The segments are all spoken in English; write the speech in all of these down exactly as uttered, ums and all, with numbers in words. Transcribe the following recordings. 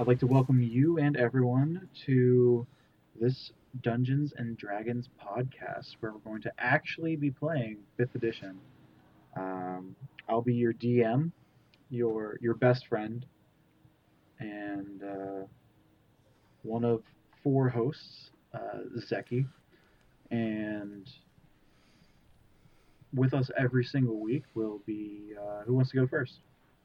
like to welcome you and everyone to this Dungeons and Dragons podcast, where we're going to actually be playing Fifth Edition. Um, I'll be your D M, your your best friend, and uh, one of four hosts, uh, Zeki, and with us every single week will be uh, who wants to go first?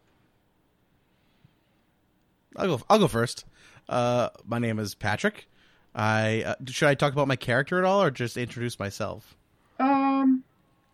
I'll go. I'll go first. Uh, my name is Patrick. I uh, should I talk about my character at all, or just introduce myself? Um,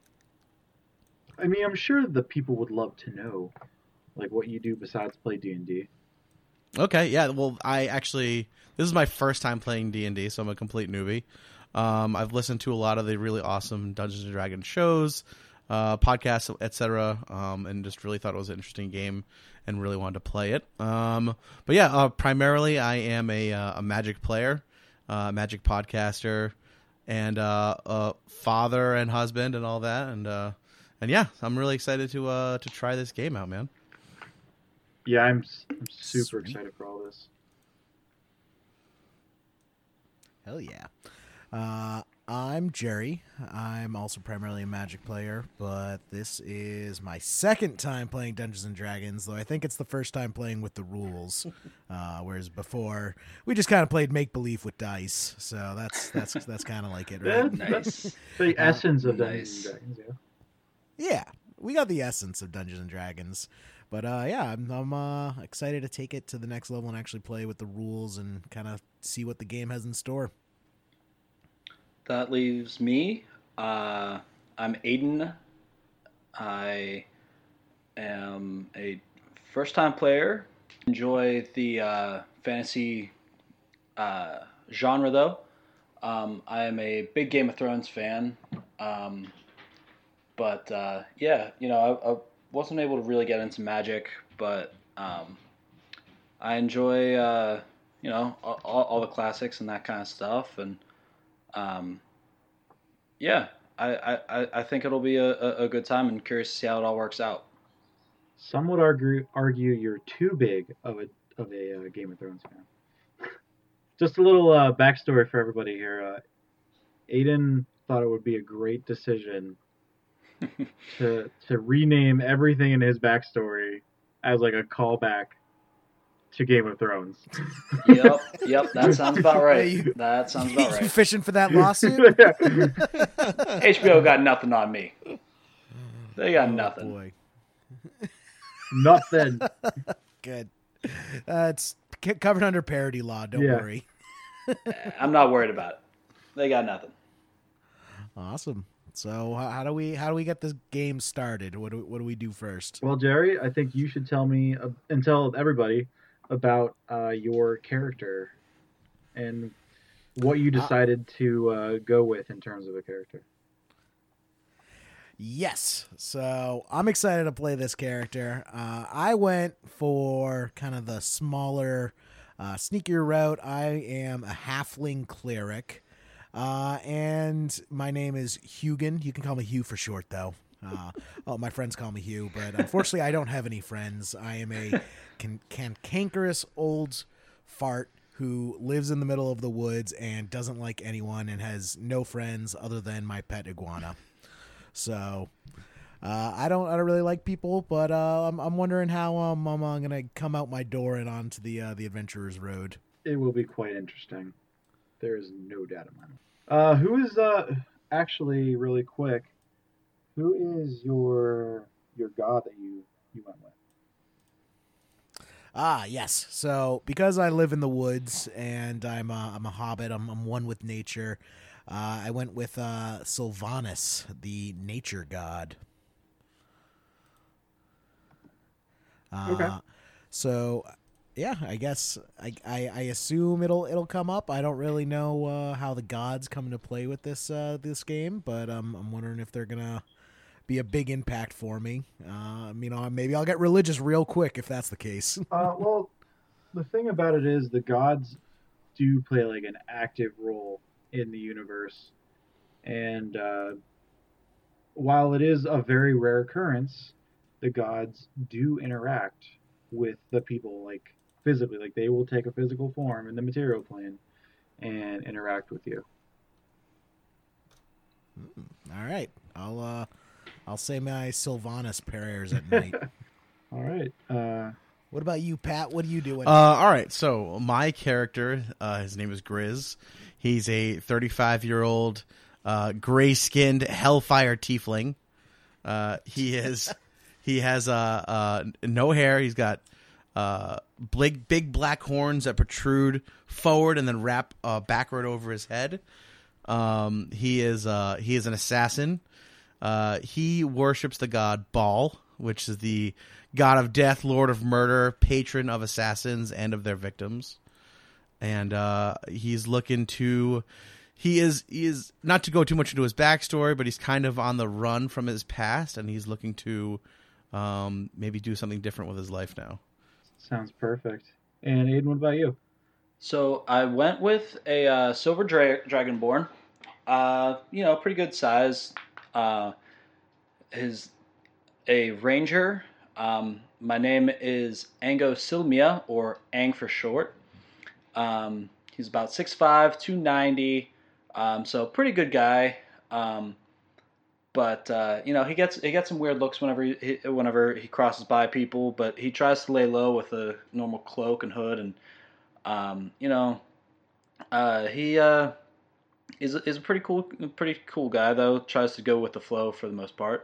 I mean, I'm sure the people would love to know, like, what you do besides play D and D. Okay, yeah. Well, I actually this is my first time playing D and D, so I'm a complete newbie. Um, I've listened to a lot of the really awesome Dungeons and Dragons shows, uh, podcasts, et cetera, um, and just really thought it was an interesting game and really wanted to play it. Um, but yeah, uh, primarily I am a, uh, a Magic player, uh, Magic podcaster, and uh, a father and husband and all that. And uh, and yeah, I'm really excited to uh, to try this game out, man. Yeah, I'm, I'm super Sweet. excited for all this. Hell yeah. Uh, I'm Jerry. I'm also primarily a Magic player, but this is my second time playing Dungeons and Dragons, though I think it's the first time playing with the rules. Uh, whereas before, we just kind of played make-believe with dice. So that's that's that's kind of like it, right? Yeah, Nice. that's the essence of Dungeons Nice. and Dragons, yeah. Yeah, we got the essence of Dungeons and Dragons. But uh, yeah, I'm, I'm uh, excited to take it to the next level and actually play with the rules and kind of see what the game has in store. That leaves me. Uh, I'm Aiden. I am a first-time player. Enjoy the uh, fantasy uh, genre, though. Um, I am a big Game of Thrones fan. Um, but uh, yeah, you know, I, I wasn't able to really get into Magic, but um, I enjoy, uh, you know, all, all the classics and that kind of stuff, and um, yeah, I, I, I think it'll be a, a, a good time, and curious to see how it all works out. Some would argue argue you're too big of a of a uh, Game of Thrones fan. Just a little uh, backstory for everybody here. Uh, Aiden thought it would be a great decision to to rename everything in his backstory as like a callback to Game of Thrones. Yep, yep, that sounds about right. You- That sounds about You right. fishing for that lawsuit? H B O got nothing on me. They got Oh, nothing. boy. Nothing. Good. Uh, it's c- covered under parody law. Don't Yeah. worry. I'm not worried about it. They got nothing. Awesome. So how, how do we how do we get this game started? What do what do we do first? Well, Jerry, I think you should tell me uh, and tell everybody about uh, your character and what you decided to uh, go with in terms of a character. Yes. So I'm excited to play this character. Uh, I went for kind of the smaller, uh, sneakier route. I am a halfling cleric. Uh, and my name is Hugan. You can call me Hugh for short, though. Uh, oh, my friends call me Hugh, but unfortunately, I don't have any friends. I am a can- cantankerous old fart who lives in the middle of the woods and doesn't like anyone and has no friends other than my pet iguana. So uh, I don't I don't really like people, but uh, I'm I'm wondering how um, I'm uh, gonna come out my door and onto the uh, the adventurer's road. It will be quite interesting. There is no doubt in my mind. Uh, who is uh actually really quick? Who is your your god that you you went with? Ah, yes. So because I live in the woods and I'm a, I'm a hobbit, I'm, I'm one with nature. Uh, I went with uh, Sylvanas, the nature god. Uh, Okay. So, yeah, I guess I, I, I assume it'll it'll come up. I don't really know uh, how the gods come into play with this uh, this game, but um, I'm wondering if they're gonna be a big impact for me. Uh, you know, maybe I'll get religious real quick if that's the case. Uh, well, the thing about it is the gods do play like an active role in the universe, and uh, while it is a very rare occurrence, the gods do interact with the people like physically. Like they will take a physical form in the material plane and interact with you. All right, I'll uh, I'll say my Sylvanas prayers at night. All right. Uh, What about you, Pat? What are you doing? Uh, all right. So my character, uh, his name is Grizz. He's a thirty-five-year-old uh, gray-skinned hellfire tiefling. Uh, he is. He has uh, uh, no hair. He's got uh, big, big black horns that protrude forward and then wrap uh, backward over his head. Um, he is. Uh, he is an assassin. Uh, he worships the god Baal, which is the god of death, lord of murder, patron of assassins and of their victims. And uh, he's looking to, he is he is not to go too much into his backstory, but he's kind of on the run from his past, and he's looking to um, maybe do something different with his life now. sounds perfect. And Aiden, what about you? So I went with a uh, silver dra- dragonborn. Uh, you know, pretty good size. Uh, his a ranger. Um, my name is Ango Silmia, or Ang for short. Um, he's about six five, two ninety, um, so pretty good guy. Um, but uh, you know, he gets he gets some weird looks whenever he whenever he crosses by people. But he tries to lay low with a normal cloak and hood, and um, you know, uh, he uh, is is a pretty cool pretty cool guy though. Tries to go with the flow for the most part.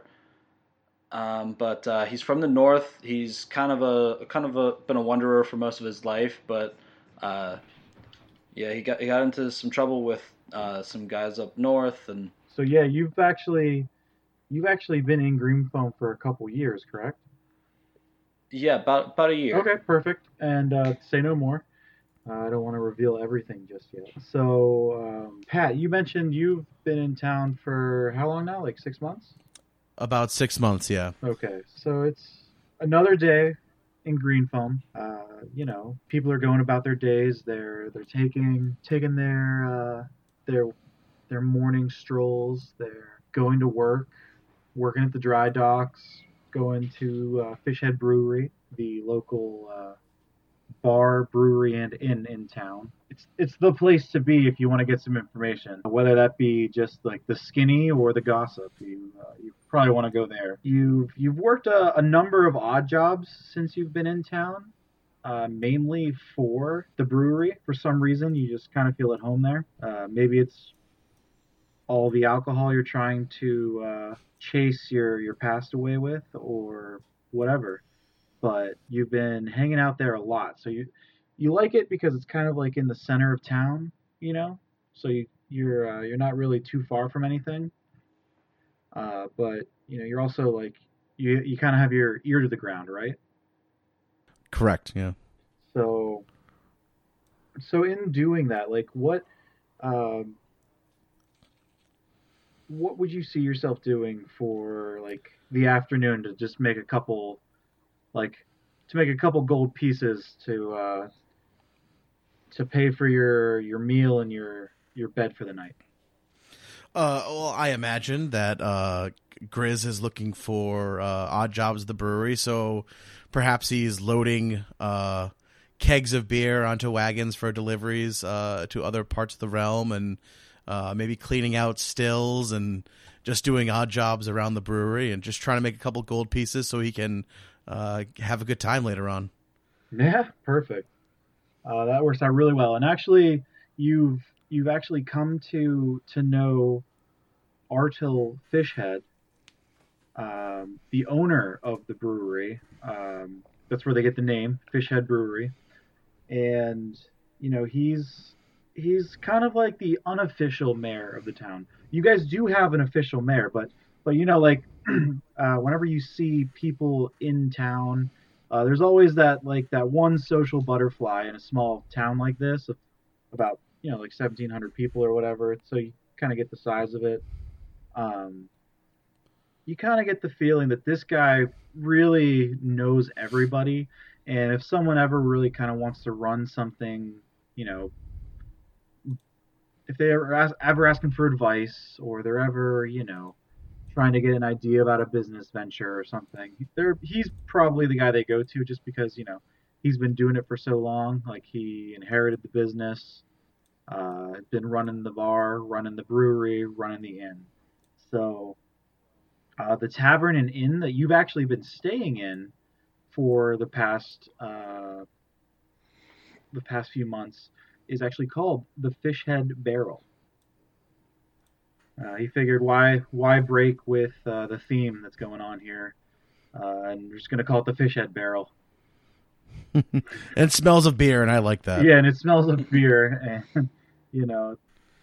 Um, but uh, he's from the north. He's kind of a kind of a been a wanderer for most of his life, but uh, yeah, he got he got into some trouble with uh, some guys up north, and So yeah, you've actually you've actually been in Greenfoam for a couple years, correct? yeah, about about a year. Okay, perfect. And uh, say no more. Uh, I don't want to reveal everything just yet. So, um, Pat, you mentioned you've been in town for how long now? Like six months? About six months, yeah. Okay, so it's another day in Greenfoam. Uh, you know, people are going about their days. They're they're taking taking their uh, their their morning strolls. They're going to work, working at the dry docks, going to uh, Fishhead Brewery, the local uh, bar, brewery, and inn in town. It's it's the place to be if you want to get some information, whether that be just like the skinny or the gossip. You uh, you probably want to go there. You've you've worked a, a number of odd jobs since you've been in town, uh, mainly for the brewery. For some reason, you just kind of feel at home there. Uh, maybe it's all the alcohol you're trying to uh, chase your your past away with, or whatever. But you've been hanging out there a lot, so you you like it because it's kind of like in the center of town, you know. So you you're uh, you're not really too far from anything. Uh, but you know you're also like you you kind of have your ear to the ground, right? Correct, yeah. So so in doing that, like what um, what would you see yourself doing for like the afternoon to just make a couple like to make a couple gold pieces to uh, to pay for your your meal and your your bed for the night? Uh, well, I imagine that uh, Grizz is looking for uh, odd jobs at the brewery, so perhaps he's loading uh, kegs of beer onto wagons for deliveries uh, to other parts of the realm, and uh, maybe cleaning out stills and just doing odd jobs around the brewery and just trying to make a couple gold pieces so he can uh, have a good time later on. Yeah, perfect. Uh, that works out really well. And actually, you've you've actually come to to know Artil Fishhead, um, the owner of the brewery. Um, that's where they get the name, Fishhead Brewery. And you know he's he's kind of like the unofficial mayor of the town. You guys do have an official mayor, but but you know like uh, whenever you see people in town. Uh, there's always that like that one social butterfly in a small town like this of about you know like seventeen hundred people or whatever. So you kind of get the size of it. Um, you kind of get the feeling that this guy really knows everybody, and if someone ever really kind of wants to run something, you know, if they ever ask, ever asking for advice or they're ever you know trying to get an idea about a business venture or something, they're, he's probably the guy they go to just because, you know, he's been doing it for so long. Like he inherited the business, uh, been running the bar, running the brewery, running the inn. So uh, the tavern and inn that you've actually been staying in for the past uh, the past few months is actually called the Fishhead Barrel. Uh, he figured why why break with uh, the theme that's going on here, uh, and we're just gonna call it the Fishhead Barrel. And it smells of beer, and I like that. Yeah, and it smells of beer, and you know.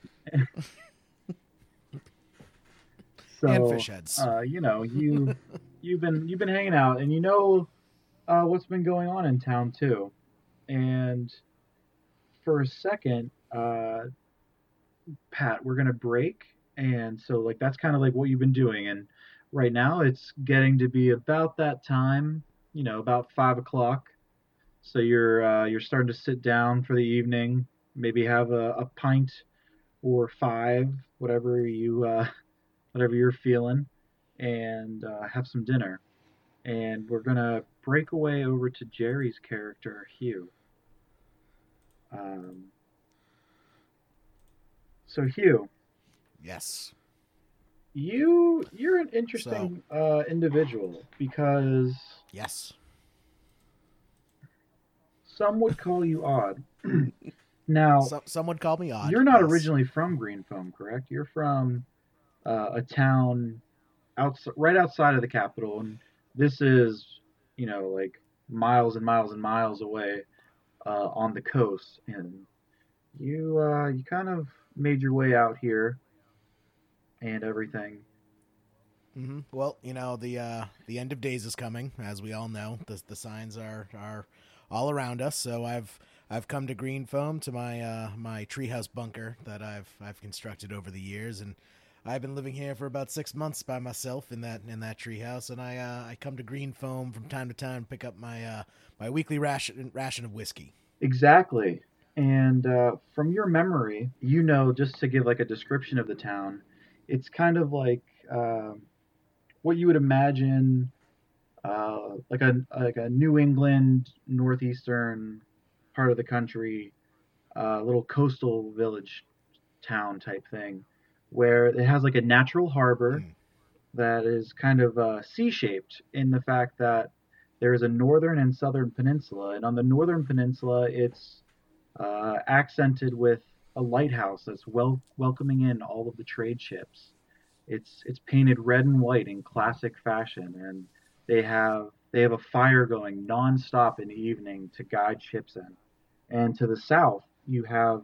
So, And fish heads. Uh, you know, you you've been you've been hanging out, and you know uh, what's been going on in town too. And for a second, uh, Pat, we're gonna break, and so like that's kind of like what you've been doing. And right now, it's getting to be about that time, you know, about five o'clock. So you're uh, you're starting to sit down for the evening, maybe have a, a pint or five, whatever you uh, whatever you're feeling, and uh, have some dinner. And we're gonna break away over to Jerry's character, Hugh. Um, so Hugh, Yes. you you're an interesting uh, individual because Yes. some would call you odd. Now, So, some would call me odd. you're not yes. originally from Green Foam, correct? You're from uh, a town outs- right outside of the capital, and this is, you know, like miles and miles and miles away uh, on the coast. And you, uh, you kind of made your way out here and everything. Mm-hmm. Well, you know, the uh, the end of days is coming, as we all know. The the signs are are all around us. So I've I've come to Green Foam, to my uh, my treehouse bunker that I've I've constructed over the years, and I've been living here for about six months by myself in that in that treehouse. And I uh, I come to Green Foam from time to time to pick up my uh, my weekly ration ration of whiskey. Exactly. And uh, from your memory, you know, just to give like a description of the town, it's kind of like um what you would imagine, uh, like a like a New England northeastern part of the country, uh, little coastal village town type thing, where it has like a natural harbor Mm. that is kind of uh, C-shaped in the fact that there is a northern and southern peninsula, and on the northern peninsula, it's uh, accented with a lighthouse that's wel- welcoming in all of the trade ships. It's it's painted red and white in classic fashion, and they have they have a fire going nonstop in the evening to guide ships in. And to the south, you have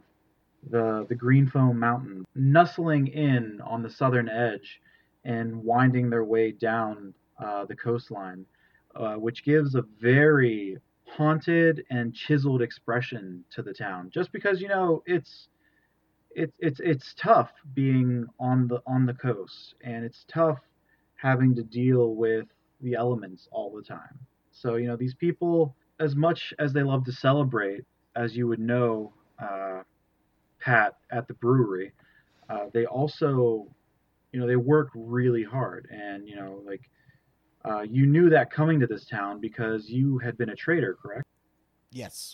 the the Green Foam Mountains nestling in on the southern edge and winding their way down uh, the coastline, uh, which gives a very haunted and chiseled expression to the town. Just because you know it's it's it's it's tough being on the on the coast, and it's tough having to deal with the elements all the time. So you know these people, as much as they love to celebrate, as you would know, uh, Pat, at the brewery, uh, they also, you know, they work really hard, and you know, like uh, you knew that coming to this town because you had been a trader, correct? Yes.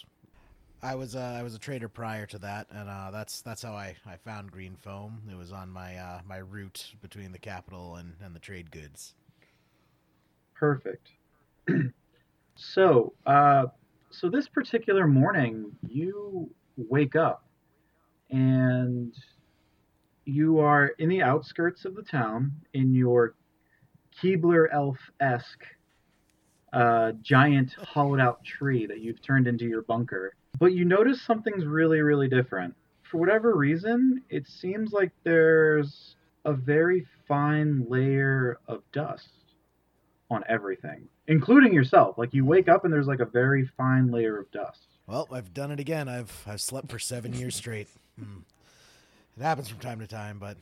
I was uh, I was a trader prior to that, and uh, that's that's how I, I found Green Foam. It was on my uh, my route between the capital and, and the trade goods. Perfect. So, uh, so this particular morning, you wake up and you are in the outskirts of the town in your Keebler elf-esque uh, giant hollowed out tree that you've turned into your bunker. But you notice something's really, really different. For whatever reason, it seems like there's a very fine layer of dust on everything, including yourself. Like you wake up and there's like a very fine layer of dust. Well, I've done it again. I've I've slept for seven years straight. Hmm. It happens from time to time, but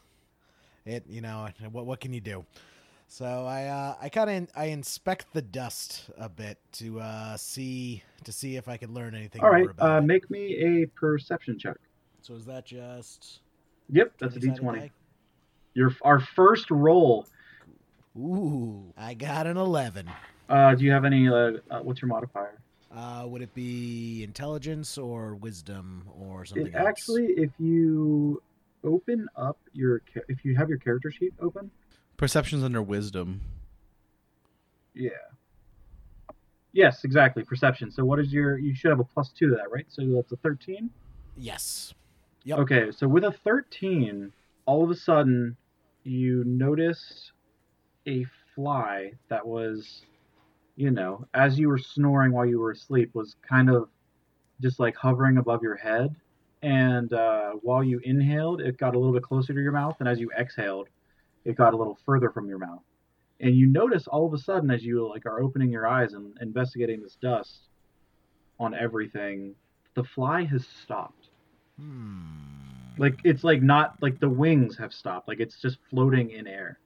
it you know what what can you do? So I uh, I kind of I inspect the dust a bit to uh, see to see if I can learn anything. All right, more about uh, it. make me a perception check. So is that just Yep, that's a D twenty-sided twenty. die? Your our first roll. Ooh, I got an eleven. Uh, do you have any? Uh, uh, what's your modifier? Uh, would it be intelligence or wisdom or something It else? actually, if you open up your, cha- if you have your character sheet open, Perception's under wisdom. yeah. Yes, exactly. Perception. So what is your? You should have a plus two to that, right? So that's a thirteen. Yes. Yep. Okay, so with a thirteen, all of a sudden, you notice a fly that was, you know, as you were snoring while you were asleep, was kind of just like hovering above your head. And uh, while you inhaled, it got a little bit closer to your mouth, and as you exhaled, it got a little further from your mouth. And you notice all of a sudden, as you like are opening your eyes and investigating this dust on everything, the fly has stopped. Hmm. Like it's like not like the wings have stopped. Like it's just floating in air.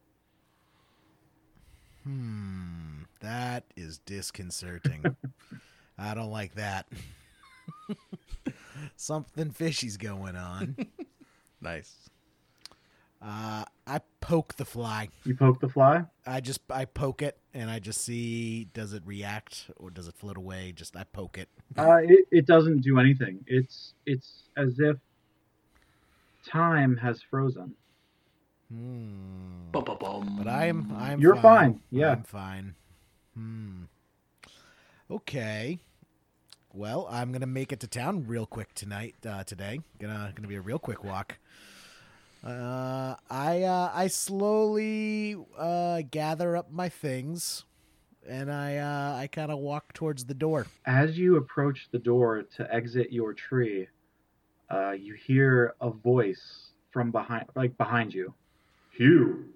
Hmm. That is disconcerting. I don't like that. Something fishy's going on. Nice. Uh, I poke the fly. You poke the fly. I just I poke it and I just see, does it react or does it float away? Just I poke it. Uh, it, it doesn't do anything. It's it's as if time has frozen. Hmm. Bum-bum-bum. But I am I'm You're fine. fine, yeah. I'm fine. Hmm. Okay. Well, I'm gonna make it to town real quick tonight. Uh, today, gonna gonna be a real quick walk. Uh, I uh, I slowly uh, gather up my things, and I uh, I kind of walk towards the door. As you approach the door to exit your tree, uh, you hear a voice from behind, like behind you. Hugh.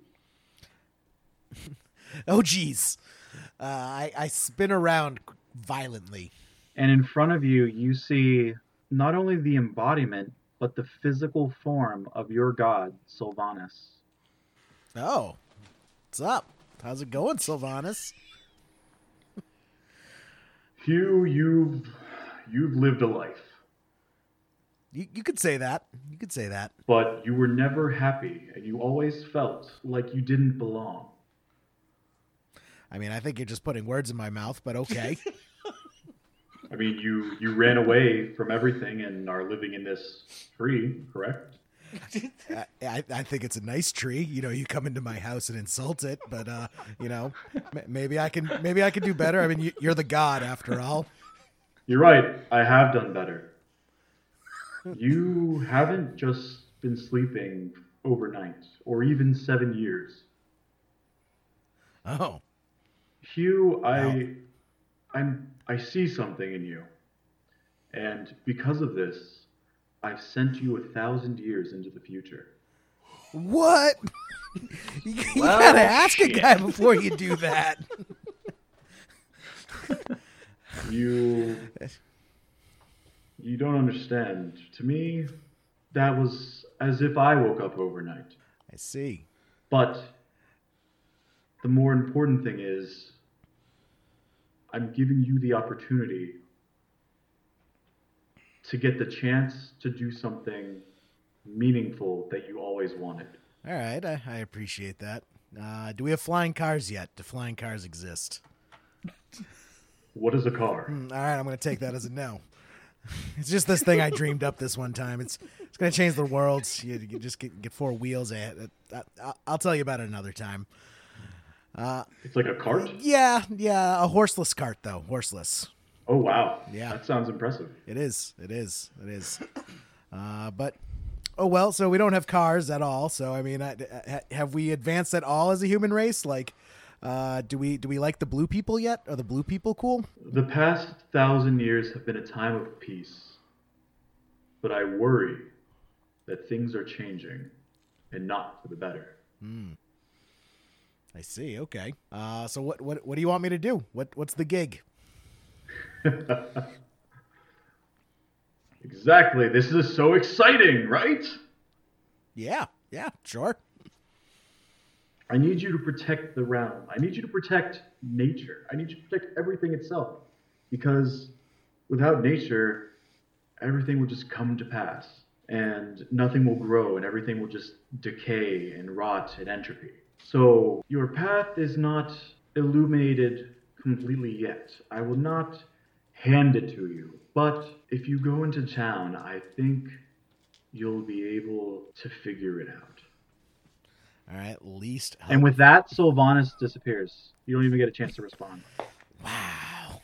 Oh, geez. Uh, I I spin around violently. And in front of you, you see not only the embodiment, but the physical form of your god, Sylvanas. Oh, what's up? How's it going, Sylvanas? Hugh, you've you've lived a life, You you could say that. You could say that. but you were never happy, and you always felt like you didn't belong. I mean, I think you're just putting words in my mouth, but okay. I mean, you you ran away from everything and are living in this tree, correct? I, I I think it's a nice tree. You know, you come into my house and insult it, but uh, you know, m- maybe I can maybe I can do better. I mean, you, you're the god after all. You're right. I have done better. You haven't just been sleeping overnight, or even seven years. Oh, Hugh, I, Wow. I'm, I see something in you, and because of this, I've sent you a thousand years into the future. what? you you Well, gotta ask shit. a guy before you do that. You, you don't understand. To me, that was as if I woke up overnight. I see. But the more important thing is, I'm giving you the opportunity to get the chance to do something meaningful that you always wanted. All right, I, I appreciate that. Uh, do we have flying cars yet? Do flying cars exist? What is a car? Hmm, all right, I'm going to take that as a no. It's just this thing I dreamed up this one time. It's it's going to change the world. You, you just get, get four wheels. I, I, I'll tell you about it another time. Uh, It's like a cart? yeah, yeah, a horseless cart though. Horseless. Oh, wow. Yeah. That sounds impressive. It is. It is. It is. Uh, but oh well. So we don't have cars at all. So I mean, I, I- have we advanced at all as a human race? Like, uh, do we do we like the blue people yet? Are the blue people cool? The past thousand years have been a time of peace, but I worry that things are changing, and not for the better. I see. Okay. Uh, so what what what do you want me to do? What what's the gig? Exactly. This is so exciting, right? Yeah. Yeah. Sure. I need you to protect the realm. I need you to protect nature. I need you to protect everything itself. Because without nature, everything will just come to pass. And nothing will grow, and everything will just decay and rot and entropy. So your path is not illuminated completely yet. I will not hand it to you. But if you go into town, I think you'll be able to figure it out. All right, least help. And with that, Sylvanas disappears. You don't even get a chance to respond. Wow.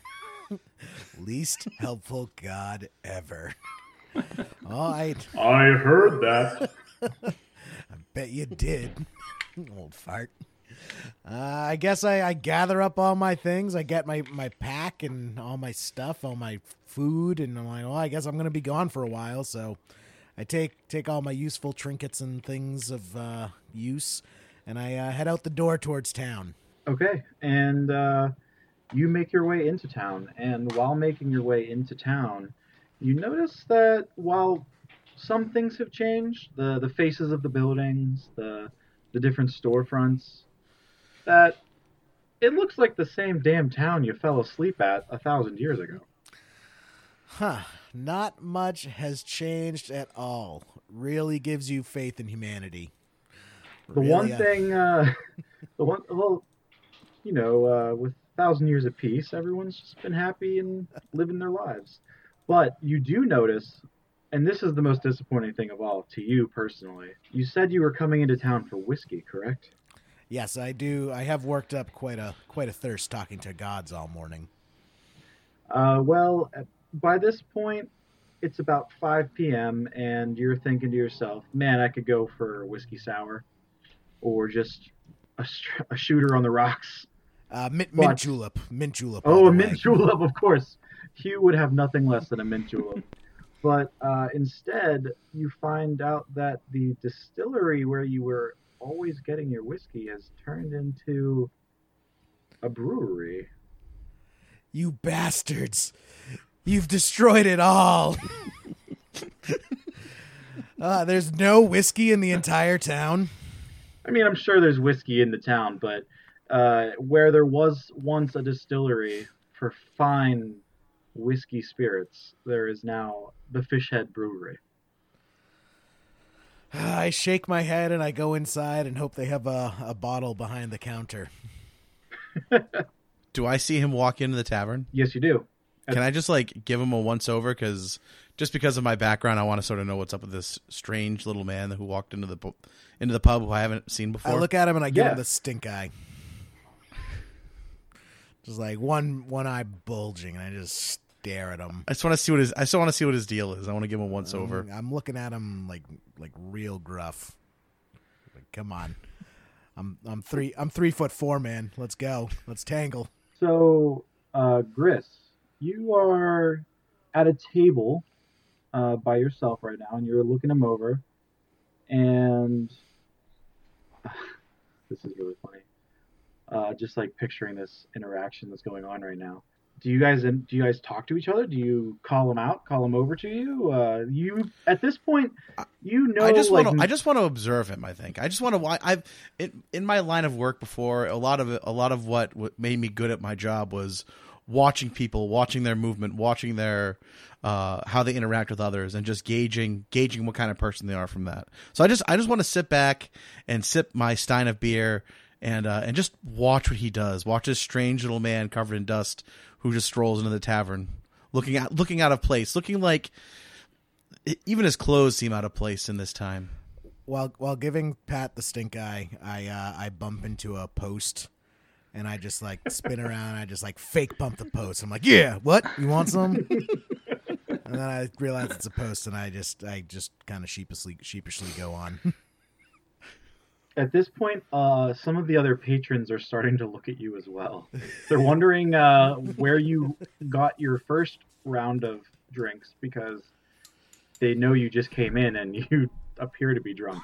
Least helpful god ever. Oh, I I heard that. I bet you did. Old fart. Uh, I guess I, I gather up all my things. I get my, my pack and all my stuff, all my food, and I'm like, well, I guess I'm going to be gone for a while. So I take take all my useful trinkets and things of uh, use, and I uh, head out the door towards town. Okay, and uh, you make your way into town. And while making your way into town, you notice that while some things have changed, the, the faces of the buildings, the the different storefronts, that it looks like the same damn town you fell asleep at a thousand years ago. Huh. Not much has changed at all. Really gives you faith in humanity. The Really, one uh, thing, uh, the one, well, you know, uh, with a thousand years of peace, everyone's just been happy and living their lives. But you do notice, and this is the most disappointing thing of all to you personally, you said you were coming into town for whiskey, correct? Yes, I do. I have worked up quite a quite a thirst talking to gods all morning. Uh, well, by this point, it's about five p.m., and you're thinking to yourself, man, I could go for a whiskey sour or just a, a shooter on the rocks. Uh, mint, But- mint julep. Mint julep. Oh, all a the mint way. julep, of course. Hugh would have nothing less than a mint julep. But uh, instead, you find out that the distillery where you were always getting your whiskey has turned into a brewery. You bastards. You've destroyed it all. uh, there's no whiskey in the entire town. I mean, I'm sure there's whiskey in the town, but uh, where there was once a distillery for fine whiskey spirits, there is now the Fishhead Brewery. I shake my head and I go inside and hope they have a, a bottle behind the counter. Do I see him walk into the tavern? Yes, you do. Can I just like give him a once over? Because just because of my background, I want to sort of know what's up with this strange little man who walked into the pu- into the pub who I haven't seen before. I look at him and I give Yeah. him the stink eye. Just like one one eye bulging, and I just stare at him. I just want to see what his. I still want to see what his deal is. I want to give him a once over. I'm, I'm looking at him like like real gruff. Like, come on, I'm I'm three I'm three foot four, man. Let's go. Let's tangle. So, uh, Gris, you are at a table uh, by yourself right now, and you're looking him over, and this is really funny. Uh, just like picturing this interaction that's going on right now. Do you guys do you guys talk to each other? Do you call him out? Call him over to you? Uh, you at this point, you know. I just like, want to. I just want to observe him. I think. I just want to. I've in, in my line of work before. A lot of it, a lot of what, what made me good at my job was watching people, watching their movement, watching their uh, how they interact with others, and just gauging gauging what kind of person they are from that. So I just I just want to sit back and sip my stein of beer and uh, and just watch what he does. Watch this strange little man covered in dust who just strolls into the tavern, looking at looking out of place, looking like even his clothes seem out of place in this time. While while giving Pat the stink eye, I uh, I bump into a post, and I just like spin around. And I just like fake bump the post. I'm like, yeah, what? You want some? And then I realize it's a post, and I just I just kind of sheepishly sheepishly go on. At this point, uh, some of the other patrons are starting to look at you as well. They're wondering uh, where you got your first round of drinks because they know you just came in and you appear to be drunk.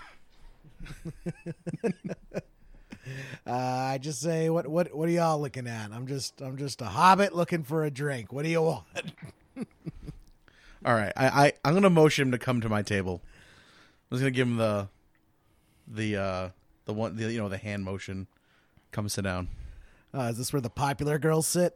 Uh, I just say, what what what are y'all looking at? I'm just I'm just a hobbit looking for a drink. What do you want? All right, I, I I'm gonna motion him to come to my table. I'm just gonna give him the the uh, the one the, you know the hand motion. Come sit down. Uh, is this where the popular girls sit?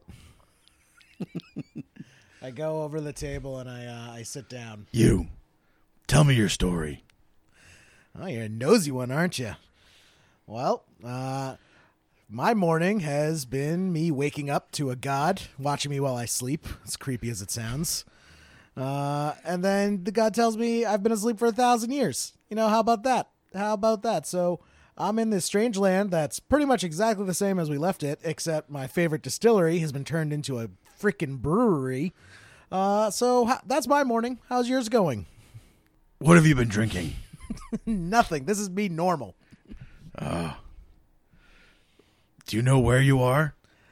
I go over the table and I uh, I sit down. You, tell me your story. Oh, you're a nosy one, aren't you? Well, uh, My morning has been me waking up to a god watching me while I sleep, as creepy as it sounds. Uh, and then the god tells me I've been asleep for a thousand years. You know, how about that? How about that? So I'm in this strange land that's pretty much exactly the same as we left it, except my favorite distillery has been turned into a freaking brewery. Uh, so ho- that's my morning. How's yours going? What have you been drinking? Nothing. This is me normal. Uh, do you know where you are?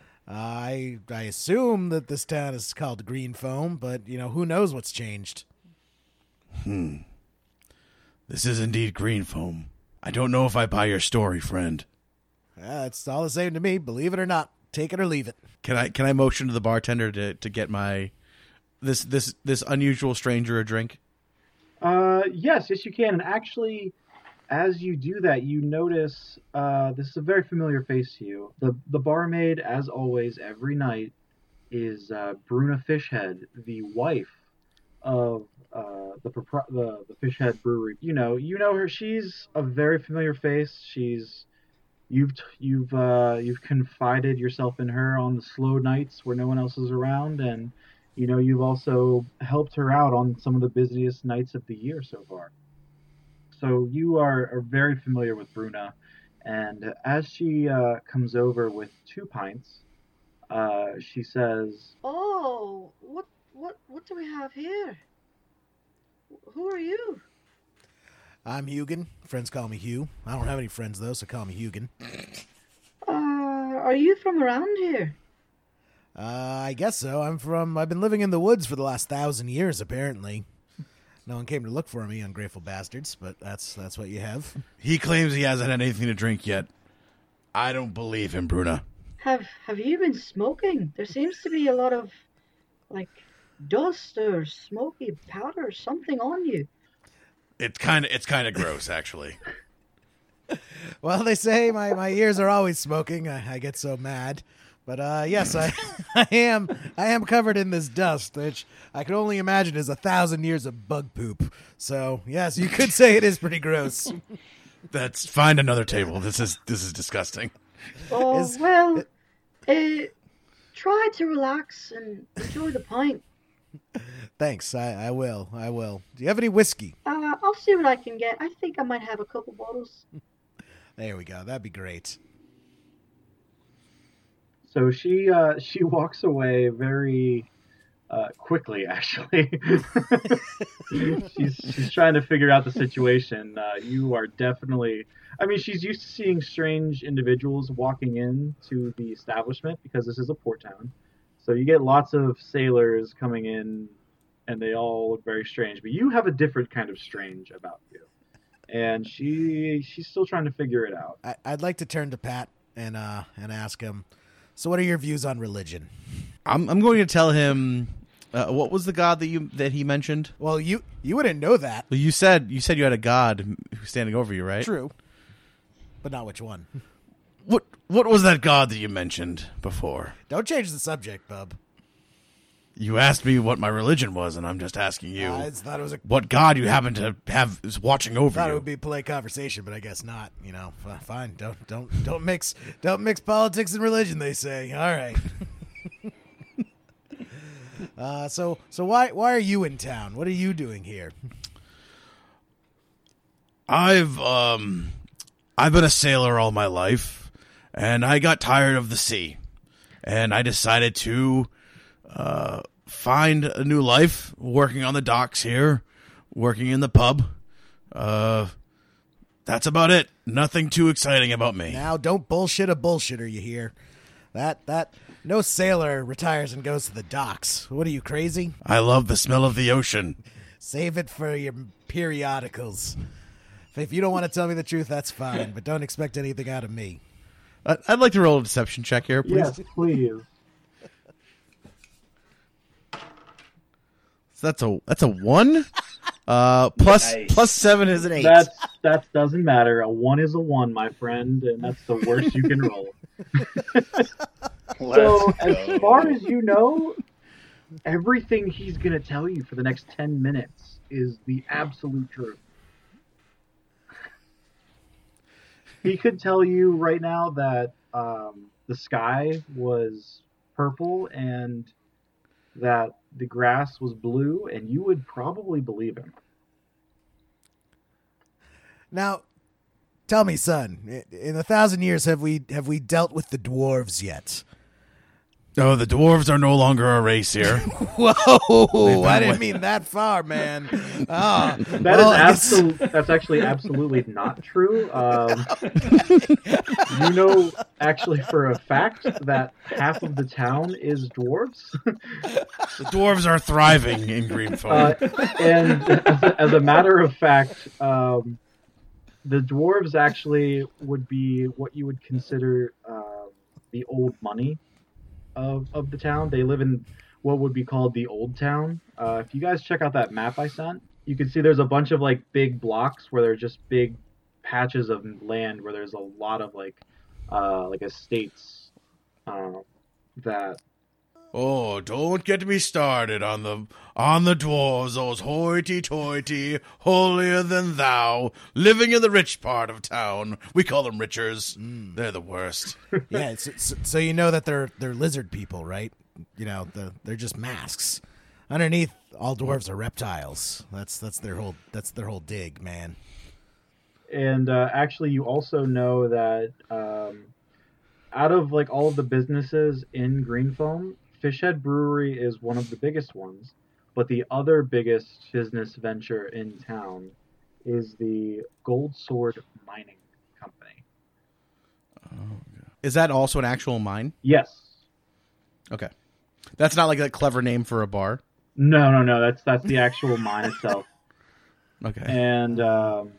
I I assume that this town is called Green Foam, but, you know, who knows what's changed. Hmm. This is indeed Green Foam. I don't know if I buy your story, friend. Uh, it's all the same to me, believe it or not. Take it or leave it. Can I can I motion to the bartender to, to get my this this this unusual stranger a drink? Uh, yes, yes, you can. And actually, as you do that, you notice uh, this is a very familiar face to you. The the barmaid, as always, every night, is uh, Bruna Fishhead, the wife of uh, the, propri- the the Fishhead Brewery. You know, you know her. She's a very familiar face. She's you've t- you've uh, you've confided yourself in her on the slow nights where no one else is around, and you know you've also helped her out on some of the busiest nights of the year so far. So you are, are very familiar with Bruna, and as she uh, comes over with two pints, uh, she says, Oh, what, what, what do we have here? Who are you? I'm Hugin. Friends call me Hugh. I don't have any friends, though, so call me Hugin. Uh, are you from around here? Uh, I guess so. I'm from... I've been living in the woods for the last thousand years, apparently. No one came to look for me, ungrateful bastards, but that's that's what you have. He claims he hasn't had anything to drink yet. I don't believe him, Bruna. Have Have you been smoking? There seems to be a lot of, like, dust or smoky powder or something on you. It's kind of it's kind of gross, actually. Well, they say my, my ears are always smoking. I, I get so mad. But uh, yes, I I am I am covered in this dust, which I can only imagine is a thousand years of bug poop. So yes, you could say it is pretty gross. That's find another table. This is this is disgusting. Oh, Is- well, uh, try to relax and enjoy the pint. Thanks, I, I will, I will. Do you have any whiskey? Uh, I'll see what I can get. I think I might have a couple bottles. There we go. That'd be great. so she uh, she walks away very uh, quickly. Actually, she's she's trying to figure out the situation. Uh, you are definitely. I mean, she's used to seeing strange individuals walking into the establishment because this is a port town. So you get lots of sailors coming in, and they all look very strange. But you have a different kind of strange about you, and she she's still trying to figure it out. I, I'd like to turn to Pat and uh and ask him. So, what are your views on religion? I'm I'm going to tell him uh, what was the god that you that he mentioned? Well, you you wouldn't know that. Well, you said you said you had a god who's standing over you, right? True, but not which one. What what was that god that you mentioned before? Don't change the subject, bub. You asked me what my religion was, and I'm just asking you I just thought it was a what god you happen to have is watching over thought it you. would be a polite conversation, but I guess not. You know, F- fine. Don't don't don't mix don't mix politics and religion. They say. All right. uh, so so why why are you in town? What are you doing here? I've um I've been a sailor all my life, and I got tired of the sea, and I decided to uh, find a new life working on the docks here, working in the pub. Uh, that's about it. Nothing too exciting about me. Now, don't bullshit a bullshitter. You hear that? That no sailor retires and goes to the docks. What are you, crazy? I love the smell of the ocean. Save it for your periodicals. If you don't want to tell me the truth, that's fine, but don't expect anything out of me. I- I'd like to roll a deception check here, please. Yes, please. So that's a that's a one. Uh, plus Nice. plus seven is an eight. That's that doesn't matter. A one is a one, my friend, and that's the worst you can roll. Let's So, go. as far as you know, everything he's gonna tell you for the next ten minutes is the absolute truth. He could tell you right now that um, the sky was purple and that the grass was blue, and you would probably believe him. Now, tell me, son, in a thousand years, have we have we dealt with the dwarves yet? Oh, the dwarves are no longer a race here. Whoa! I didn't mean that far, man. Oh, That well, is I guess- absolutely. That's actually absolutely not true. Um, you know, actually, for a fact, that half of the town is dwarves, The dwarves are thriving in Greenfoam. uh, and as a, as a matter of fact, um, the dwarves actually would be what you would consider uh, the old money of of the town. They live in what would be called the old town. Uh, if you guys check out that map I sent, you can see there's a bunch of like big blocks where they're just big patches of land where there's a lot of like uh, like estates uh, that Oh, don't get me started on the on the dwarves, those hoity-toity, holier than thou, living in the rich part of town. We call them richers. They're the worst. yeah. It's, it's, so you know that they're they're lizard people, right? You know, the, they're just masks. Underneath, all dwarves are reptiles. That's that's their whole that's their whole dig, man. and uh, actually you also know that um, out of like all of the businesses in Greenfoam, Fishhead Brewery is one of the biggest ones, but the other biggest business venture in town is the Gold Sword Mining Company. Is that also an actual mine? Yes. Okay. That's not like a clever name for a bar. No, no, no. That's that's the actual mine itself. Okay. And um,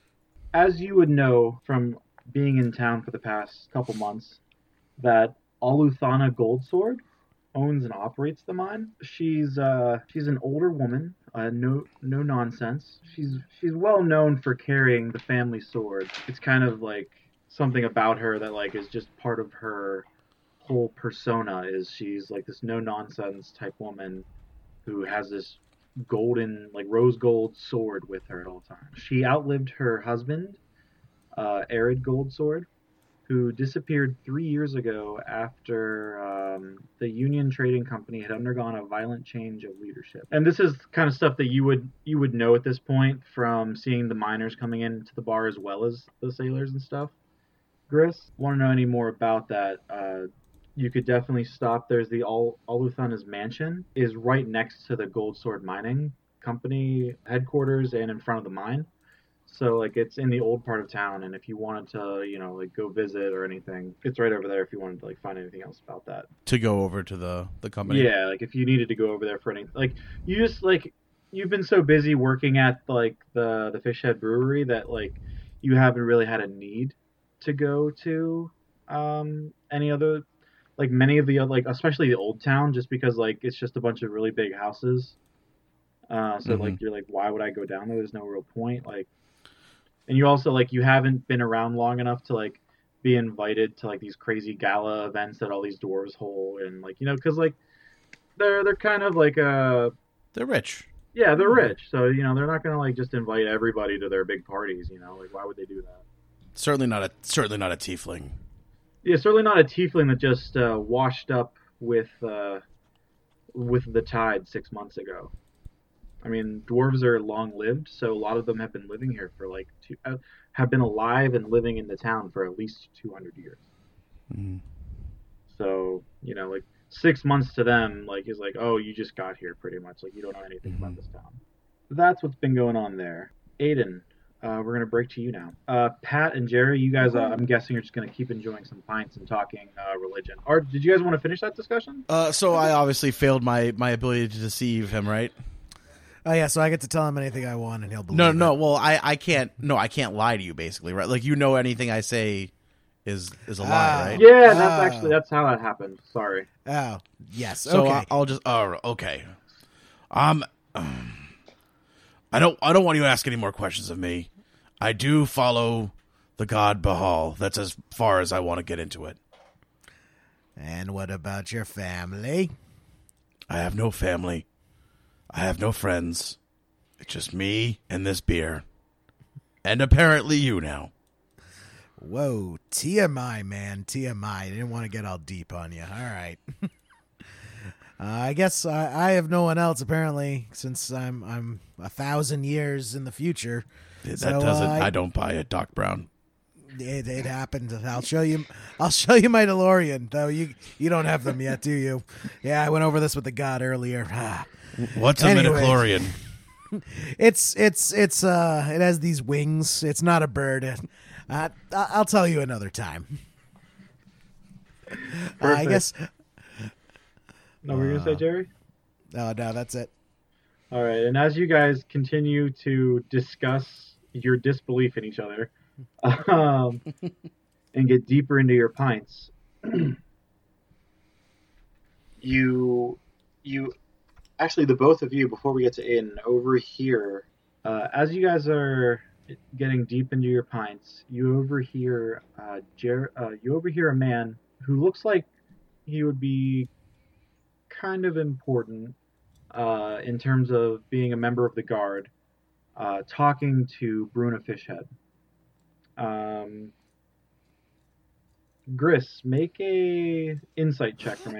as you would know from being in town for the past couple months, that Aluthana Goldsword owns and operates the mine. She's uh, she's an older woman, uh, no no nonsense. She's she's well known for carrying the family sword. It's kind of like something about her that like is just part of her whole persona. Is she's like this no nonsense type woman who has this golden, like rose gold sword with her at all times. She outlived her husband, uh, Arid Goldsword, who disappeared three years ago after um, the Union Trading Company had undergone a violent change of leadership. And this is kind of stuff that you would you would know at this point from seeing the miners coming into the bar as well as the sailors and stuff. Gris, want to know any more about that? Uh, you could definitely stop. There's the Al- Aluthana's mansion is right next to the Gold Sword Mining Company headquarters and in front of the mine. So like it's in the old part of town, and if you wanted to, you know, like go visit or anything, it's right over there. If you wanted to like find anything else about that, To go over to the, the company. yeah, like if you needed to go over there for anything, like you just like you've been so busy working at like the the Fishhead Brewery that like you haven't really had a need to go to um any other like many of the other, like especially the old town, just because like it's just a bunch of really big houses. Uh, so Mhm. like you're like, why would I go down there? There's no real point. Like. And you also like you haven't been around long enough to like be invited to like these crazy gala events that all these dwarves hold, and like you know because like they're they're kind of like uh They're rich. yeah they're rich, so you know they're not gonna like just invite everybody to their big parties, you know like why would they do that? Certainly not a certainly not a tiefling. Yeah, certainly not a tiefling that just uh, washed up with uh, with the tide six months ago. I mean, dwarves are long-lived, so a lot of them have been living here for like two, uh, have been alive and living in the town for at least two hundred years. Mhm. So you know, like six months to them, like is like, oh, you just got here, pretty much. Like you don't know anything Mhm. about this town. That's what's been going on there. Aiden, uh, we're gonna break to you now. Uh, Pat and Jerry, you guys, uh, I'm guessing, are just gonna keep enjoying some pints and talking uh, religion. Or did you guys want to finish that discussion? Uh, so I obviously failed my, my ability to deceive him, right? Oh yeah, so I get to tell him anything I want, and he'll believe No, it. no. Well, I, I can't. No, I can't lie to you, basically, right? Like you know, anything I say is is a lie, Ah. right? Yeah, that's Ah. actually that's how that happened. Sorry. Oh yes. So okay. I, I'll just. Oh, okay. Um, um, I don't. I don't want you to ask any more questions of me. I do follow the god Bahal. That's as far as I want to get into it. And what about your family? I have no family. I have no friends. It's just me and this beer. And apparently you now. Whoa, T M I, man, T M I. I didn't want to get all deep on you. All right. uh, I guess I, I have no one else apparently, since I'm I'm a thousand years in the future. That So, doesn't. uh, I don't buy it, Doc Brown. It, it happened. I'll show you. I'll show you my DeLorean. Though you you don't have them yet, do you? Yeah, I went over this with the god earlier. Ah. What's a Anyways. midichlorian? It's it's it's uh it has these wings. It's not a bird. Uh, I- I'll tell you another time. Uh, I Perfect. guess. No, we're gonna say, Jerry. Oh no, that's it. All right, and as you guys continue to discuss your disbelief in each other, um, and get deeper into your pints, you, you, actually, the both of you, before we get to Aiden, over here, uh, as you guys are getting deep into your pints, you overhear, uh, Jer- uh, you overhear a man who looks like he would be kind of important uh, in terms of being a member of the guard, uh, talking to Bruna Fishhead. Um, Gris, make a insight check for me.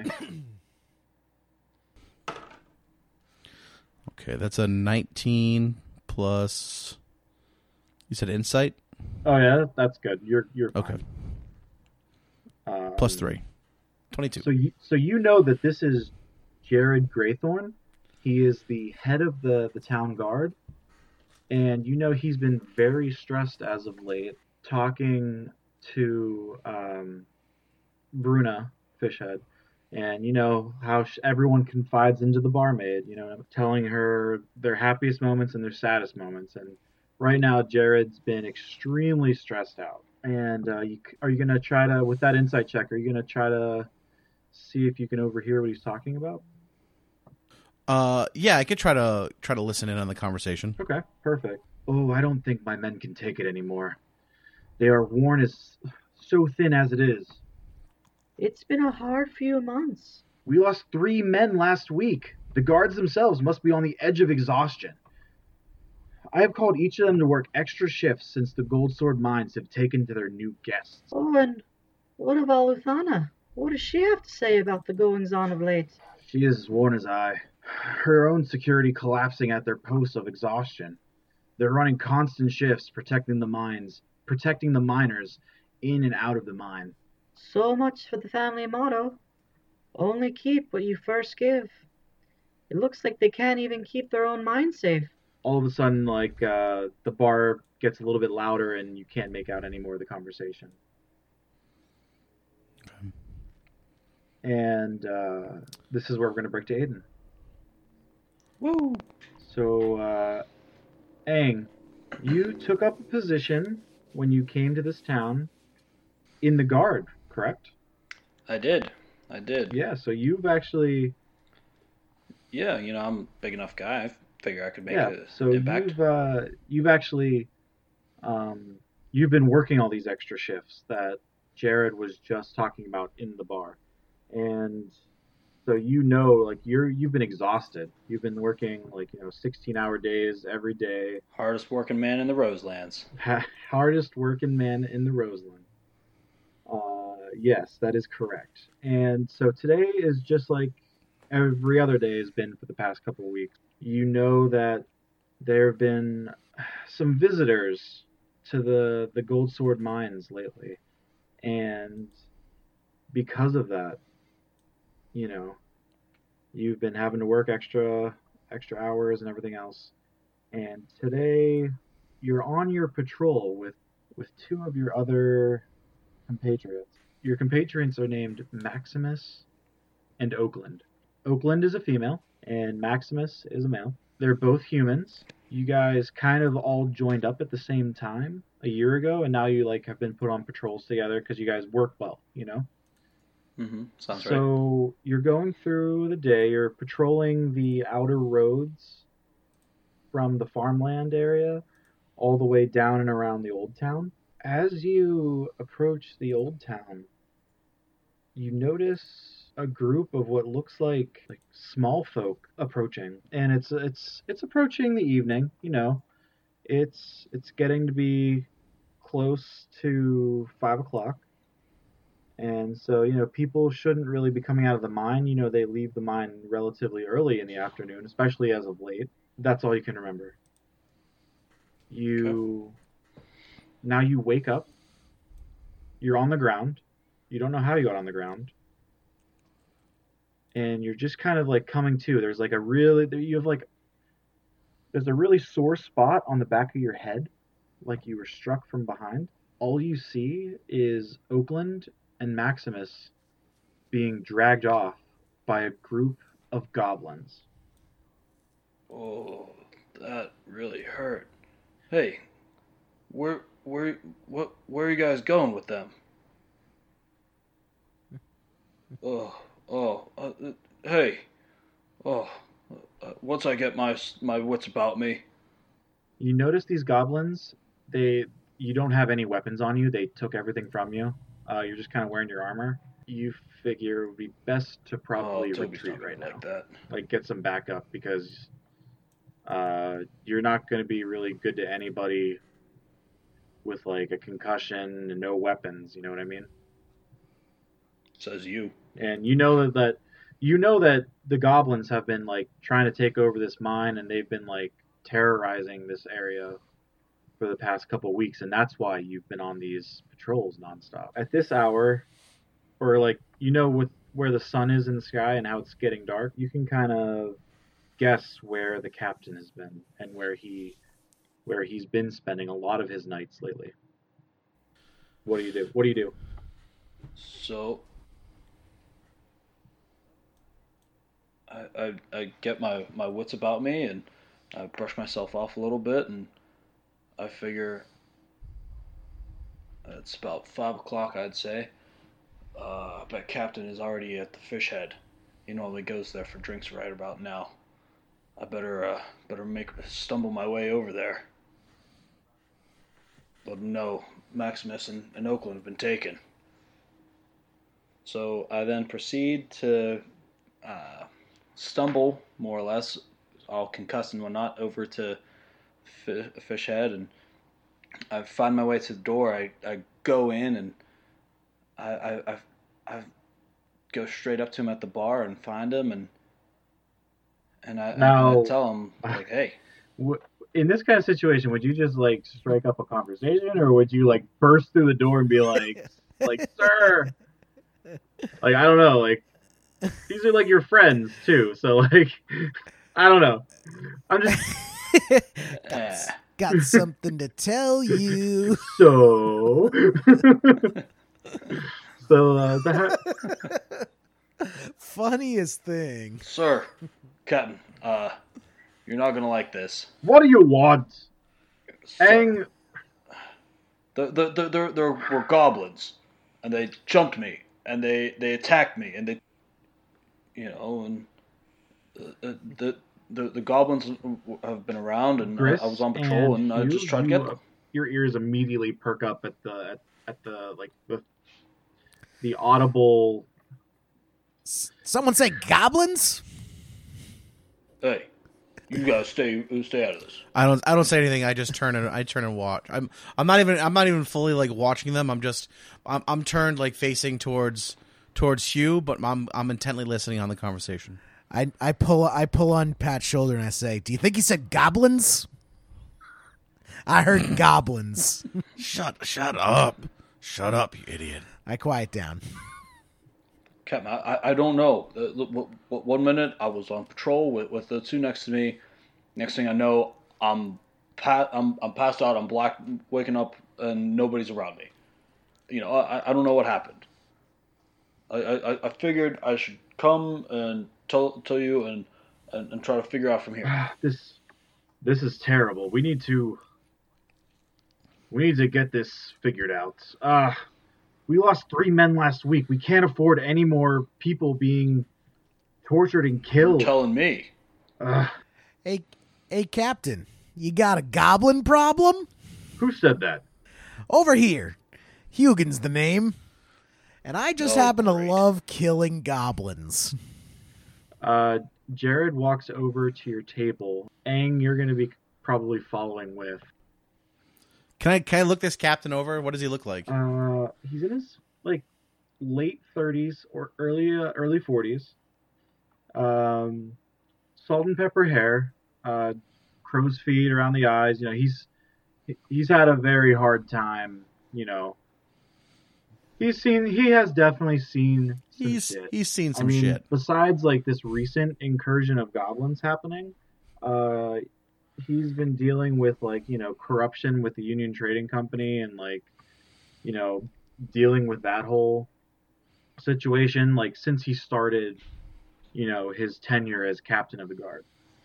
Okay, that's a nineteen plus. You said insight? Oh yeah, that's good. You're you're fine. Okay. Um, Plus three. twenty-two. So you so you know that this is Jared Graythorn. He is the head of the the town guard, and you know he's been very stressed as of late, talking to um, Bruna Fishhead, and you know how sh- everyone confides into the barmaid. You know, telling her their happiest moments and their saddest moments, and right now Jared's been extremely stressed out. And uh, you, are you gonna try to, with that insight check, are you gonna try to see if you can overhear what he's talking about? Uh, yeah, I could try to try to listen in on the conversation. Okay, perfect. Oh, I don't think my men can take it anymore. They are worn as so thin as it is. It's been a hard few months. We lost three men last week. The guards themselves must be on the edge of exhaustion. I have called each of them to work extra shifts since the Gold Sword mines have taken to their new guests. Oh, and what about Luthana? What does she have to say about the goings-on of late? She is as worn as I. Her own security collapsing at their posts of exhaustion. They're running constant shifts protecting the mines, protecting the miners in and out of the mine. So much for the family motto. Only keep what you first give. It looks like they can't even keep their own mine safe. All of a sudden, like, uh, the bar gets a little bit louder and you can't make out any more of the conversation. Okay. And uh, this is where we're going to break to Aiden. Woo! So, uh, Aang, you took up a position when you came to this town in the guard, correct? I did. I did. Yeah, so you've actually... Yeah, you know, I'm a big enough guy. I figure I could make yeah, an so impact. you've uh, you've actually um, you've been working all these extra shifts that Jared was just talking about in the bar, and so you know, like you're you've been exhausted. You've been working like you know sixteen hour days every day. Hardest working man in the Roselands. Hardest working man in the Roseland. Uh, yes, that is correct. And so today is just like every other day has been for the past couple of weeks. You know that there have been some visitors to the, the Gold Sword mines lately. And because of that, you know, you've been having to work extra extra hours and everything else. And today you're on your patrol with, with two of your other compatriots. Your compatriots are named Maximus and Oakland. Oakland is a female, and Maximus is a male. They're both humans. You guys kind of all joined up at the same time a year ago, and now you like have been put on patrols together because you guys work well, you know? Mm-hmm. Sounds right. So you're going through the day, you're patrolling the outer roads from the farmland area all the way down and around the old town. As you approach the old town, you notice a group of what looks like like small folk approaching, and it's it's it's approaching the evening. You know, it's it's getting to be close to five o'clock. And so, you know, people shouldn't really be coming out of the mine. You know, they leave the mine relatively early in the afternoon, especially as of late. That's all you can remember. You okay. Now you wake up. You're on the ground. You don't know how you got on the ground. And you're just kind of like coming to. There's like a really, you have like, there's a really sore spot on the back of your head, like you were struck from behind. All you see is Oakland and Maximus being dragged off by a group of goblins. Oh, that really hurt. Hey, where, where, what, where are you guys going with them? Oh, oh, uh, uh, hey, oh, uh, once I get my my wits about me. You notice these goblins, they, you don't have any weapons on you. They took everything from you. Uh, you're just kind of wearing your armor. You figure it would be best to probably oh, retreat right now. Like that. Like get some backup because uh, you're not going to be really good to anybody with like a concussion and no weapons. You know what I mean? Says you. And you know that, that you know that the goblins have been like trying to take over this mine, and they've been like terrorizing this area for the past couple of weeks, and that's why you've been on these patrols nonstop. At this hour, or like you know with where the sun is in the sky and how it's getting dark, you can kind of guess where the captain has been and where he where he's been spending a lot of his nights lately. What do you do? What do you do? So I, I, I get my, my wits about me, and I brush myself off a little bit, and I figure it's about five o'clock, I'd say. Uh, I bet Captain is already at the Fish Head. He normally goes there for drinks right about now. I better uh, better make stumble my way over there. But no, Maximus and, and Oakland have been taken. So I then proceed to uh, stumble, more or less, all concussed and whatnot, over to F- Fish Head, and I find my way to the door. I, I go in, and I, I, I, I go straight up to him at the bar and find him, and and I, now, and I tell him, like, hey. In this kind of situation, would you just, like, strike up a conversation, or would you, like, burst through the door and be like, like, sir, like, I don't know, like, these are, like, your friends, too, so, like, I don't know. I'm just... got, got something to tell you. So... so, uh, that... Funniest thing. Sir, Captain, uh, you're not gonna like this. What do you want? Aang... The, the, the, there, there were goblins, and they jumped me, and they, they attacked me, and they... You know, and... Uh, the, the the goblins have been around, and Gris I was on patrol, and and I you, just tried to you, get them. Your ears immediately perk up at the at, at the like the the audible. Someone say goblins? Hey, you guys stay stay out of this. I don't I don't say anything. I just turn and I turn and watch. I'm I'm not even I'm not even fully like watching them. I'm just I'm I'm turned like facing towards towards Hugh, but I'm I'm intently listening on the conversation. I I pull I pull on Pat's shoulder and I say, "Do you think he said goblins?" I heard goblins. Shut shut up. Shut up, you idiot. I quiet down. Captain, I, I don't know. Uh, one minute I was on patrol with, with the two next to me. Next thing I know, I'm pa- I'm I'm passed out. I'm black, waking up, and nobody's around me. You know, I I don't know what happened. I I, I figured I should come and tell tell you and, and, and try to figure out from here. This this is terrible. We need to we need to get this figured out. Uh we lost three men last week. We can't afford any more people being tortured and killed. You're telling me. Uh, hey, hey, Captain, you got a goblin problem? Who said that? Over here. Hugin's the name. And I just oh, happen great. to love killing goblins. Uh, Jared walks over to your table. Aang, you're going to be probably following with. Can I can I look this captain over? What does he look like? Uh, he's in his like late thirties or early uh, early forties. Um, salt and pepper hair, uh, crow's feet around the eyes. You know, he's he's had a very hard time. You know, he's seen he has definitely seen some He's shit. he's seen I some mean, shit. besides like this recent incursion of goblins happening, uh, he's been dealing with like you know corruption with the Union Trading Company and like you know dealing with that whole situation like since he started you know his tenure as captain of the guard.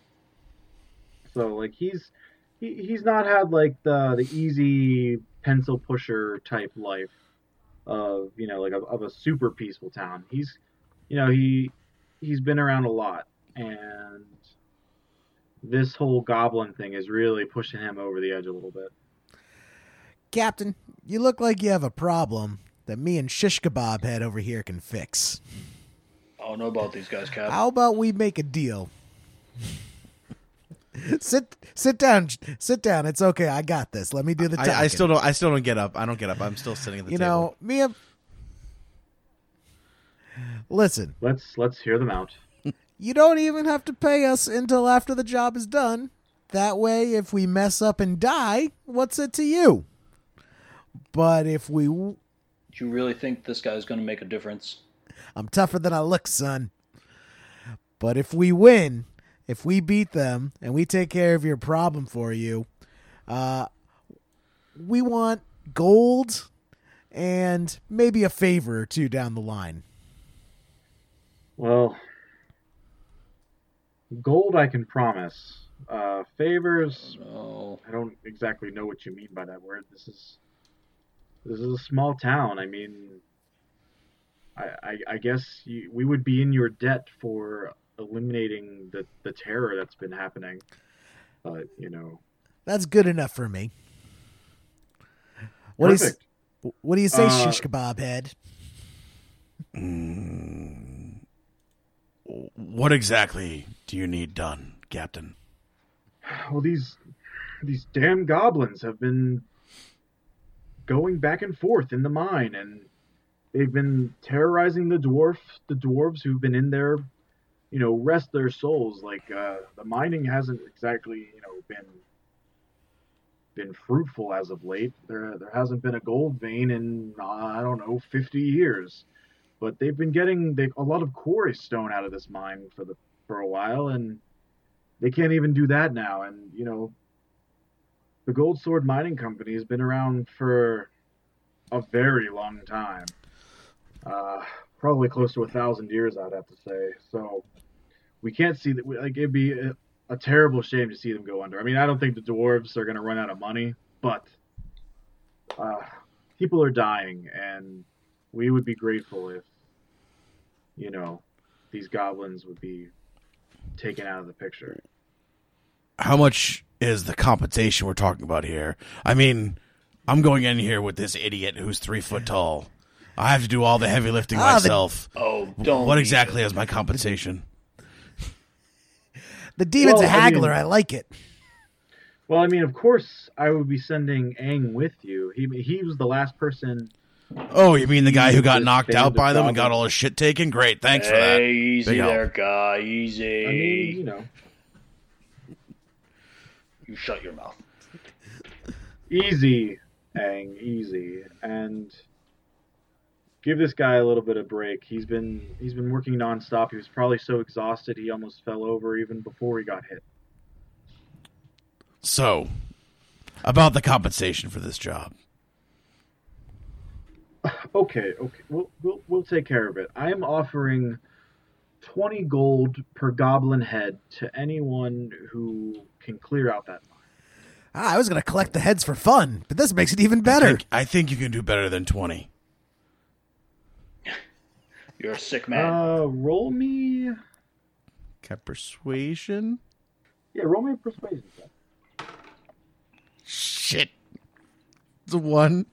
So like he's he, he's not had like the the easy pencil pusher type life of you know like of, of a super peaceful town. He's you know he he's been around a lot, and this whole goblin thing is really pushing him over the edge a little bit. Captain, you look like you have a problem that me and Shish Kebab Head over here can fix. I don't know about these guys, Cap. How about we make a deal? sit sit down. Sit down. It's okay. I got this. Let me do the talking. I, I still don't I still don't get up. I don't get up. I'm still sitting at the You table. know, me and... Listen, Let's let's hear them out. you don't even have to pay us until after the job is done. That way, if we mess up and die, what's it to you? But if we... Do you really think this guy's going to make a difference? I'm tougher than I look, son. But if we win, if we beat them, and we take care of your problem for you, uh, we want gold and maybe a favor or two down the line. Well, gold I can promise. Uh, favors, Oh, I don't exactly know what you mean by that word. This is this is a small town. I mean, I I, I guess you, we would be in your debt for eliminating the the terror that's been happening. But you know, That's good enough for me. What do you, perfect. s- what do you say, Uh, Shish Kebab Head? Mm, what exactly do you need done, Captain? Well, these these damn goblins have been going back and forth in the mine, and they've been terrorizing the dwarf, the dwarves who've been in there, you know, rest their souls. Like uh, the mining hasn't exactly, you know, been been fruitful as of late. There there hasn't been a gold vein in uh, I don't know fifty years, but they've been getting they, a lot of quarry stone out of this mine for the for a while, and they can't even do that now. And you know, the Gold Sword Mining Company has been around for a very long time. Uh, probably close to a thousand years, I'd have to say. So we can't see that. Like it'd be a, a terrible shame to see them go under. I mean, I don't think the dwarves are going to run out of money, but uh, people are dying, and we would be grateful if you know these goblins would be taken out of the picture. How much is the compensation we're talking about here? I mean, I'm going in here with this idiot who's three foot tall. I have to do all the heavy lifting Ah, the- myself. oh, don't. What be- exactly is my compensation? The demon's Well, a I haggler. mean- I like it. Well, I mean, of course, I would be sending Aang with you. He he was the last person. Oh, you mean the guy who got This knocked band out of by them and got goblins. all his shit taken? Great, thanks for Hey, that. easy Big help. there, guy. Easy. I mean, you know, You shut your mouth. easy, Aang, easy, and give this guy a little bit of break. He's been he's been working nonstop. He was probably so exhausted he almost fell over even before he got hit. So, about the compensation for this job. Okay, okay, we'll we'll we'll take care of it. I am offering twenty gold per goblin head to anyone who can clear out that mine. Ah, I was going to collect the heads for fun, but this makes it even I better. think, I think you can do better than twenty. You're a sick man. Uh, roll me. Got persuasion? Yeah, roll me a persuasion check. Shit. It's a one.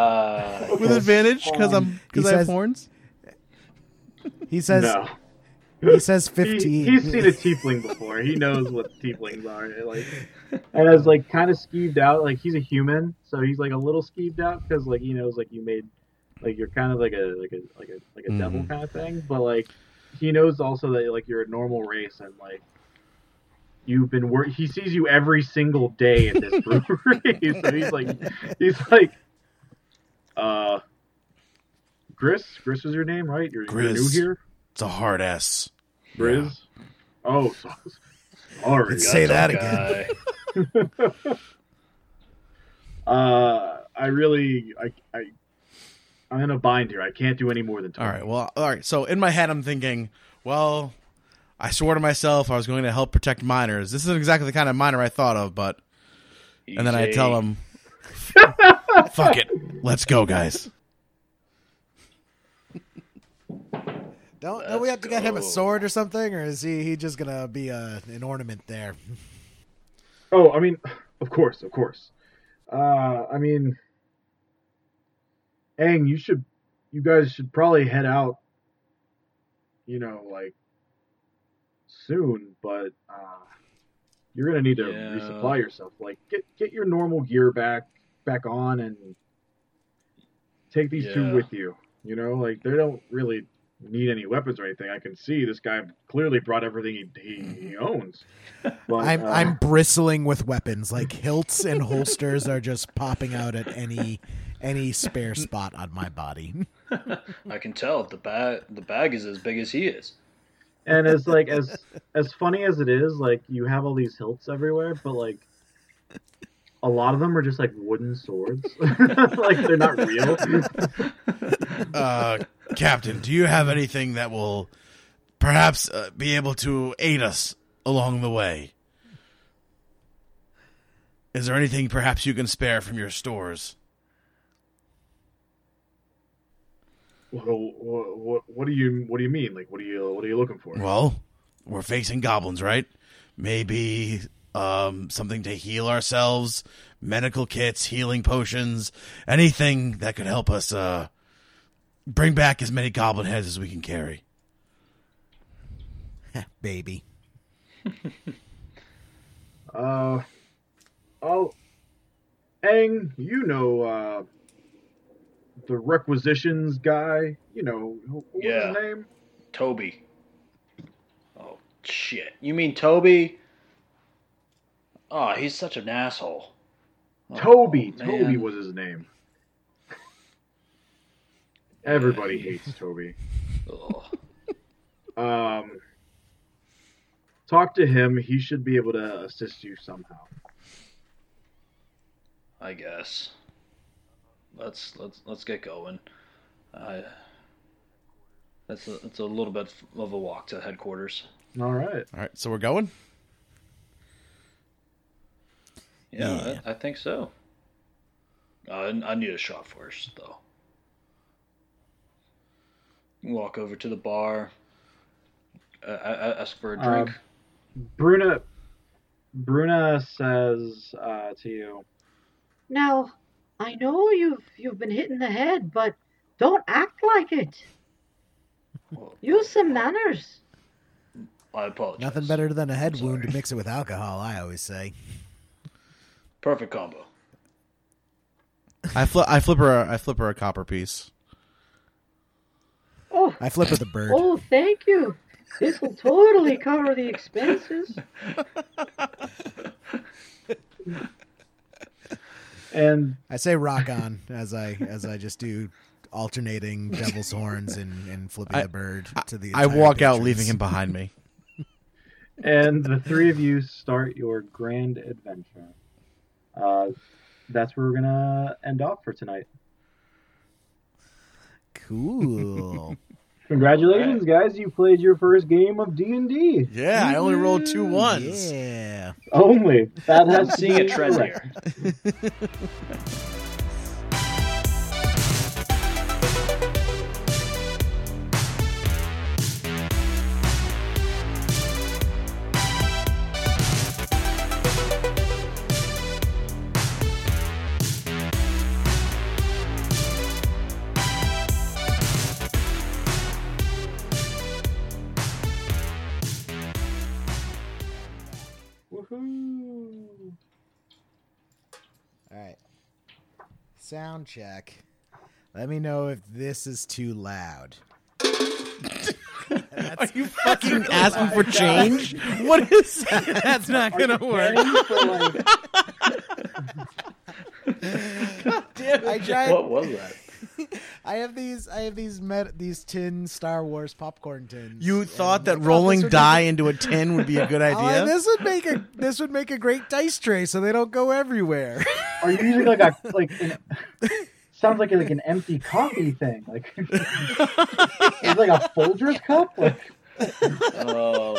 uh, With advantage because I'm because He I have says- horns. He says, No. He says He, fifteen. he's seen a tiefling before. He knows what tieflings are. Like, and is like kind of skeeved out. Like he's a human, so he's like a little skeeved out because like he knows like you made like you're kind of like a like a like a like a Mhm. devil kind of thing. But like he knows also that like you're a normal race and like you've been work. He sees you every single day at this brewery, so he's like he's like uh. Gris, Gris was your name, right? You're, you're new Gris. here. It's a hard S. Grizz? Oh, so, sorry. Let's say that Guy. again. uh, I really, I, I, I'm in a bind here. I can't do any more than twenty. All right. Well, all right. So in my head, I'm thinking, well, I swore to myself I was going to help protect minors. This isn't exactly the kind of minor I thought of, but and then I Easy. tell him, "Fuck it, let's go, guys." Don't, don't we have to get him a go. sword or something, or is he he just gonna be a, an ornament there? Oh, I mean, of course, of course. Uh, I mean, Aang, you should, you guys should probably head out. You know, like soon, but uh, you're gonna need to Yeah. resupply yourself. Like, get get your normal gear back back on, and take these Yeah. two with you. You know, like they don't really need any weapons or anything. I can see this guy clearly brought everything he he, he owns. But, I'm uh, I'm bristling with weapons, like hilts and holsters are just popping out at any any spare spot on my body. I can tell the bag. The bag is as big as he is. and as like as as funny as it is, like you have all these hilts everywhere, but like a lot of them are just like wooden swords. Like they're not real. Uh, Captain, do you have anything that will perhaps uh, be able to aid us along the way? Is there anything perhaps you can spare from your stores? What, what, what, what do you what do you mean? Like what are you what are you looking for? Well, we're facing goblins, right? Maybe um, something to heal ourselves, medical kits, healing potions, anything that could help us uh, bring back as many goblin heads as we can carry. Baby. Uh, oh, Aang, you know uh, the requisitions guy. You know who- what was Yeah. his name? Toby. Oh shit! You mean Toby? Oh, he's such an asshole. Oh, Toby. man. Toby was his name. Everybody hates Toby. Ugh. Um, talk to him. He should be able to assist you somehow. I guess. Let's let's let's get going. I. That's a, it's a little bit of a walk to headquarters. All right. All right, so we're going? Yeah, Yeah. I, I think so. Uh, I need a shot first, though. Walk over to the bar. Uh, I, I ask for a drink. Um, Bruna, Bruna says uh, to you, Now, I know you've you've been hit in the head, but don't act like it. Well, Use some manners. I apologize. Nothing better than a head Sorry. wound to mix it with alcohol, I always say. Perfect combo. I flip. I flip her. A, I flip her a copper piece. Oh, I flip with a bird. oh, thank you. This will totally cover the expenses. and I say rock on as I as I just do alternating devil's horns and, and flipping I- the bird to the I entire walk out, patrons. leaving him behind me. and the three of you start your grand adventure. Uh, that's where we're gonna end off for tonight. Cool. Congratulations, guys! You played your first game of D and D. Yeah, I only rolled two ones. Yeah. Only that has I'm to seeing be a trend correct. here. Woohoo! All right. Sound check. Let me know if this is too loud. Are you fucking asking for change? What is that? That's not gonna work. I tried. What was that? I have these. I have these met these tin Star Wars popcorn tins. You and thought I that rolling this would die make into a tin would be a good a- idea? Oh, this would make a this would make a great dice tray, so they don't go everywhere. Are you using like a like? An, sounds like a, like an empty coffee thing. Like it's like a Folgers cup. Like Oh,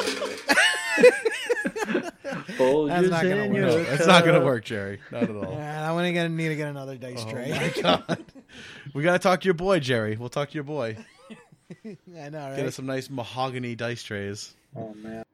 That's not gonna work. No, that's not going to work, Jerry. Not at all. Yeah, I'm gonna get, need to get another dice Oh tray. my god. We got to talk to your boy, Jerry. We'll talk to your boy. I know, right? Get us some nice mahogany dice trays. oh man.